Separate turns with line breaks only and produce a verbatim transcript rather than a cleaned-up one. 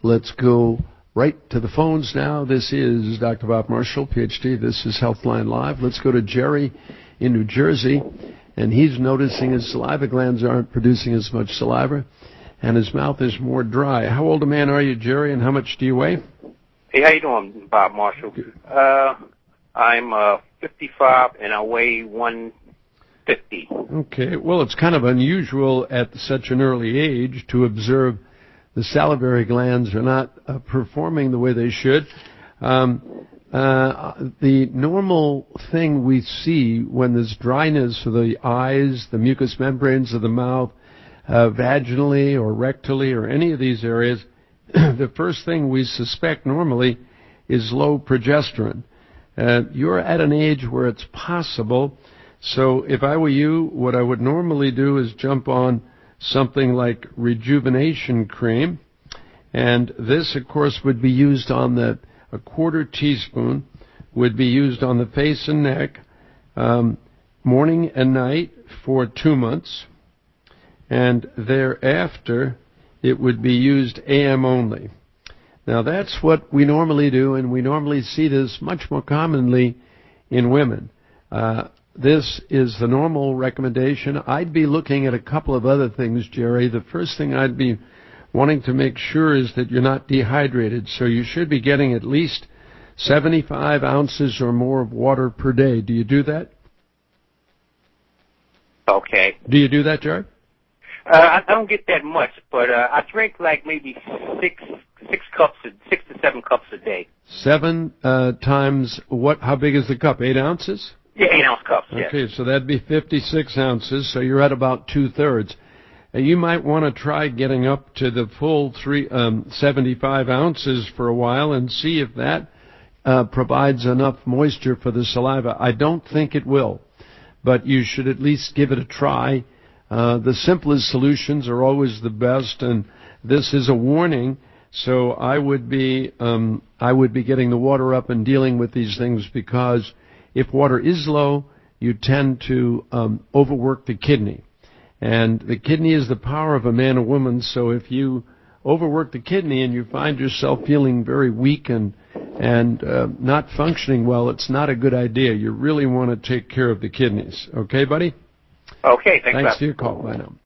let's go right to the phones now. This is Doctor Bob Marshall, P H D. This is Healthline Live. Let's go to Jerry in New Jersey, and he's noticing his saliva glands aren't producing as much saliva, and his mouth is more dry. How old a man are you, Jerry, and how much do you weigh?
Hey, how you doing, Bob Marshall? Uh, I'm uh, fifty-five, and I weigh one fifty.
Okay, well, it's kind of unusual at such an early age to observe the salivary glands are not uh, performing the way they should. Um, uh, the normal thing we see when there's dryness of the eyes, the mucous membranes of the mouth, uh, vaginally or rectally or any of these areas, the first thing we suspect normally is low progesterone. Uh, you're at an age where it's possible. So if I were you, what I would normally do is jump on something like rejuvenation cream. And this, of course, would be used on the, a quarter teaspoon, would be used on the face and neck, um, morning and night for two months. And thereafter, it would be used A M only. Now, that's what we normally do, and we normally see this much more commonly in women. Uh, This is the normal recommendation. I'd be looking at a couple of other things, Jerry. The first thing I'd be wanting to make sure is that you're not dehydrated. So you should be getting at least seventy-five ounces or more of water per day. Do you do that?
Okay.
Do you do that, Jerry?
Uh, I don't get that much, but uh, I drink like maybe six six cups, a, six to seven cups a day.
Seven uh, times what? How big is the cup? Eight ounces?
Yeah, eight-ounce cups, yes.
Okay, so that'd be fifty-six ounces, so you're at about two-thirds. Uh, you might want to try getting up to the full three, um, seventy-five ounces for a while and see if that uh, provides enough moisture for the saliva. I don't think it will, but you should at least give it a try. Uh, the simplest solutions are always the best, and this is a warning, so I would be um, I would be getting the water up and dealing with these things, because if water is low, you tend to um, overwork the kidney. And the kidney is the power of a man or woman, so if you overwork the kidney and you find yourself feeling very weak and, and uh, not functioning well, it's not a good idea. You really want to take care of the kidneys. Okay, buddy?
Okay, thanks,
Thanks
Bob.
for your call. Bye now.